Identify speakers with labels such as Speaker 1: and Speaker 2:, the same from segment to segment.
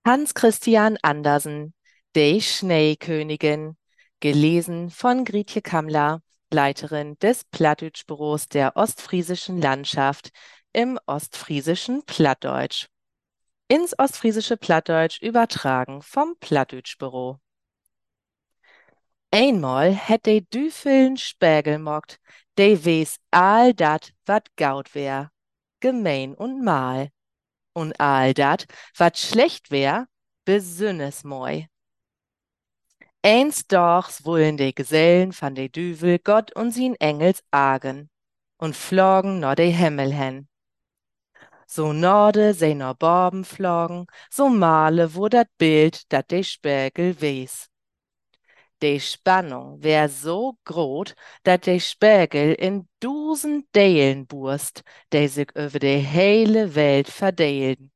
Speaker 1: Hans Christian Andersen, Die Schneekönigin, gelesen von Grietje Kammler, Leiterin des Plattdeutsch-Büros der Ostfriesischen Landschaft im Ostfriesischen Plattdeutsch. Ins Ostfriesische Plattdeutsch übertragen vom Plattdeutsch-Büro. Einmal hätt de Düfeln Spägel mockt, de wees all dat, wat gaut wär, gemein und mal. Und all dat, wat schlecht wär, besünnesmoi. Eins dochs wollen de Gesellen van de Düvel Gott und sin Engels argen und flogen no de Himmel hen. So norde se no Borben flogen, so male wo dat Bild dat de Spägel wees. De Spannung wär so grot, dat de Spägel in 1000 Delen burst, de sich über de hele Welt verdeelden.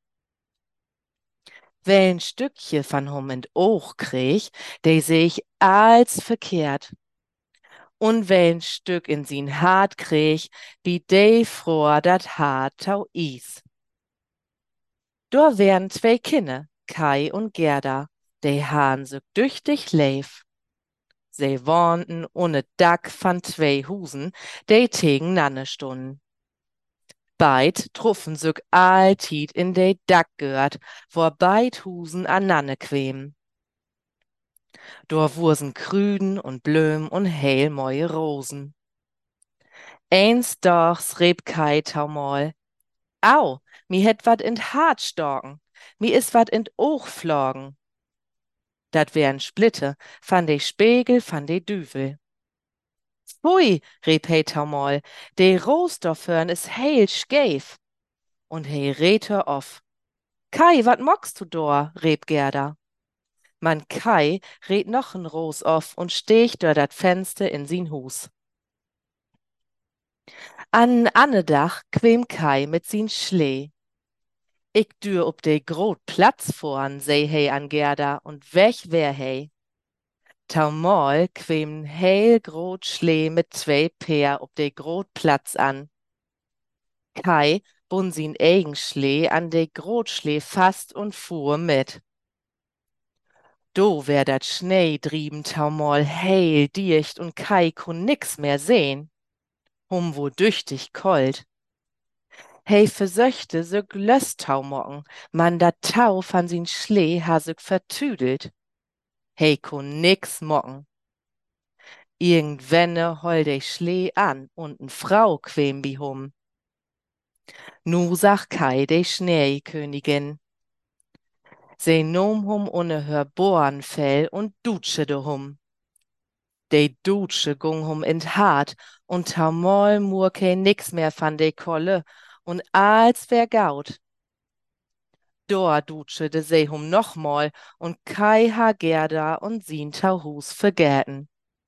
Speaker 1: Wel'n Stückje van hom in Oog kreeg, de sich als verkehrt. Und wel'n Stück in sin Hart kreeg, wie de fror dat Hart tau is. Dor wären zwei Kinne, Kai und Gerda, de han sich düchtig leef. Se wohnten ohne Dack van zwei Husen, de tegen nanne stunden. Beid truffen sich alltied in de Dack gehört, wo beid Husen an nanne quem. Dor wursen Krüden und Blöm und heel moie Rosen. Eins dochs reb Kai taumol. Au, mi het wat in d Hart storken, mi is wat in d Oog flogen. Dat wären Splitte van de Spegel van de Düvel. Pfui, riep he taumol, de Roosdorförn is heel skeef. Und he redt hör auf. Kai, wat mockst du dor, riep Gerda. Man Kai red noch n Roos auf und stecht durch dat Fenster in sin Hus. An Annedach quem Kai mit sin Schlee. Ich dür ob de grot Platz vorn, sei he an Gerda, und weg wär he. Taumol quem heel grot Schlee mit zwei Peer ob de grot Platz an. Kai bun sin eigen Schlee an de grot Schlee fast und fuhr mit. Do wär dat Schnee drieben Taumol heel dicht und Kai kun nix mehr sehn. Wo düchtig kalt. Hey versöchte so Lösstaumocken, man dat Tau van sin Schlee ha sich vertüdelt. Hey kun nix mocken. Irgendwenne hol de Schlee an und n Frau quem bi hum. Nu sag Kai de Schneekönigin. Se nom hum unne hör Bohnenfell und dutsche de hum. De Dutsche gung hum in d Hart und taumol murke nix mehr van de Kolle und als wär gaut. Dor dutschete se hum nochmal und Kai ha Gerda und sin Tauhus vergäten.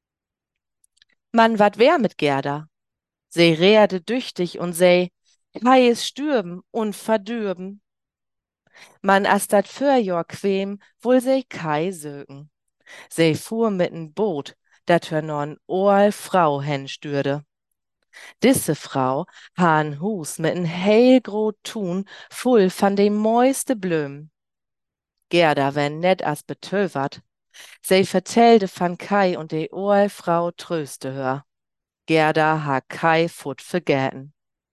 Speaker 1: Man wat wär mit Gerda? Se rehrte düchtig und se, Kai is stürben und verdürben. Man as dat Förjor quem, wohl se Kai sögen. Se fuhr mit n Boot, dat hör nor'n Oal Frau hen stürde. Disse Frau ha n Hus mit n heilgrot Thun voll van de mooiste Blöm. Gerda wär net as betövert. Se vertelde van Kai und de Oal Frau tröste hör. Gerda ha Kai fut vergäten.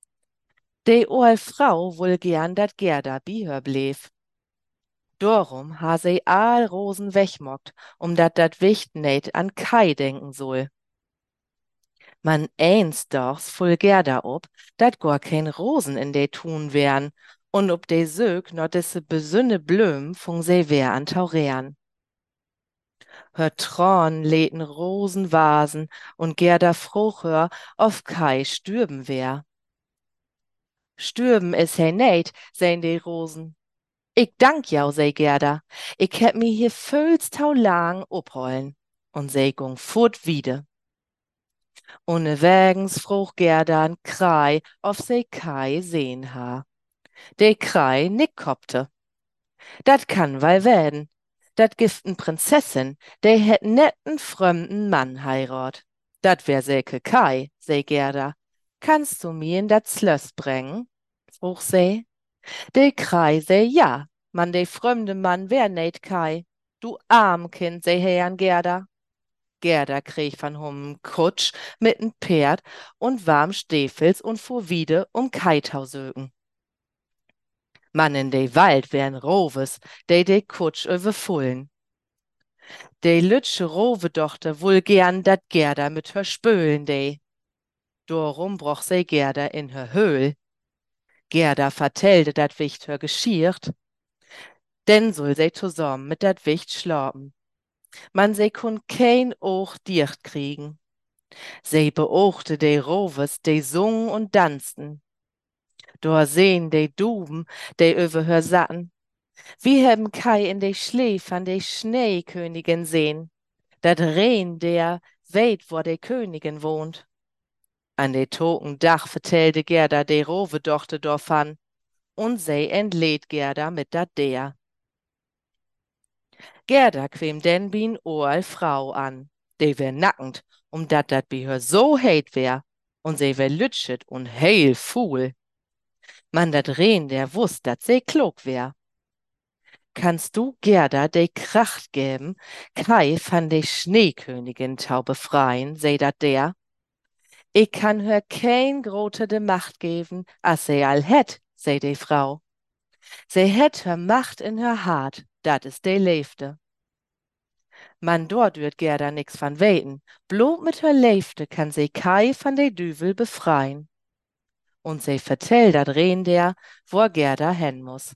Speaker 1: De Oal Frau wohl gern dat Gerda bi hör bleef. Dorum ha se all Rosen wegmockt, dat Wicht net an Kai denken soll. Man eins dochs voll Gerda ob, dat gar kein Rosen in de Thun wären, und ob de Sög no disse besünne Blöm fung se wär an Taurean. Hör Tron lädten Rosenvasen und Gerda froch hör, auf Kai stürben wär. Stürben is he net, sein de Rosen. Ich dank jau, sei Gerda. Ich heb mi hier füllstau lang ophollen. Und sei gung furt wiede. Unterwegs froch Gerda n Krei, auf sei Kai sehn ha. De Krei nick koppte. Dat kann weil werden. Dat gift n Prinzessin, de het net n fremden Mann heirat. Dat wär säke Kai, sei Gerda. Kannst du mi in dat Slöss bringen? Fruch sei. De Krei sei ja. Man, de fremde Mann wär net Kai. Du arm Kind, sei Herrn Gerda. Gerda krieg van hum Kutsch mit n Pferd und warm Stefels und fuhr wieder Kai sögen. Man in de Wald wär'n Roves, de Kutsch überfullen. De lütsche Rovedochter wohl gern dat Gerda mit hör spölen de. Dorum broch sei Gerda in hör Höhl. Gerda vertellte dat Wicht hör geschiert. Denn soll sei zusammen mit dat Wicht schlapen. Man sei kun kein Oog dicht kriegen. Sei beochte de Roves, de sungen und dansten. Dor sehn de Duben, de über hör satten. Wie haben Kai in de Schlee van de Schneekönigin sehn. Dat Rehn, der weet, wo de Königin wohnt. An de toten Dach vertellte Gerda de Rovedochter dorfan. Und sei entlädt Gerda mit dat der. Gerda quem denn bin oal Frau an. De wär nackend, dat bi hör so heit wär. Und se wär lütschet und heil fuhl. Man dat Rehn, der wusst, dat se klug wär. Kannst du Gerda de Kracht geben, Kai van de Schneekönigin tau befreien, sei dat der? Ich kann hör kein grote de Macht geben, as se all het, sei de Frau. Se het hör Macht in hör Hart, dat is de Leefte. Man dort wird Gerda nix van weten, bloß mit hör Leefte kann se Kai van de Düvel befreien. Und se vertellt dat Rehn der, wo Gerda hen muss.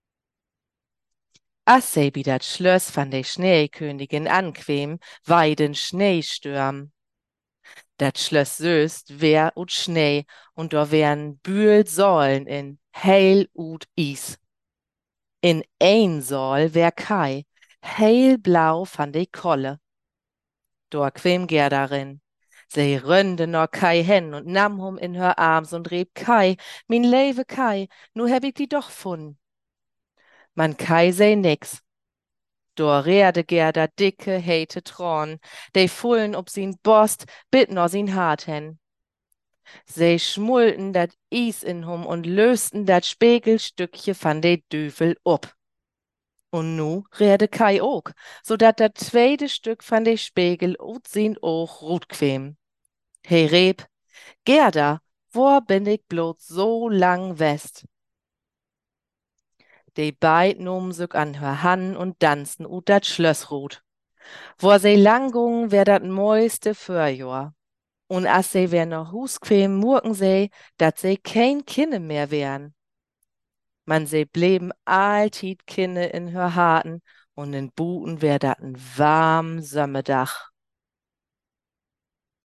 Speaker 1: As se bi dat Schlöss van de Schneekönigin anquem, weiden Schneestürm. Dat Schlöss söst wär ut Schnee und do wären Bühl Säulen in heil ut Is. In ein Säul wär Kai, heilblau van de Kolle. Dor quem Gerdarin. Se rönde nor Kai hen und nahm hum in hör Arms und rieb Kai, min leve Kai, nu heb ich die doch fun. Man Kai sei nix. Dor reerde Gerda dicke, heite Tron, de fullen ob sin Borst, bit nor sin Hart hen. Se schmulten dat Is in hum und lösten dat Spegelstückche van de Düvel up. Und nu reerde Kai ook, so dat dat zweite Stück van de Spiegel ut sin Oog rut quem. He Reb, Gerda, wo bin ich bloß so lang west? De beid nomen sich an hör Han und dansten ut dat Schlössrut. Wo se lang gung, wär dat mooiste Förjahr. Und as se wär noch Hus quem, murken se, dat se kein Kinne mehr wären. Man se bleben alltied Kinne in hör Harten und in Buten wär dat n warm Sömmedach.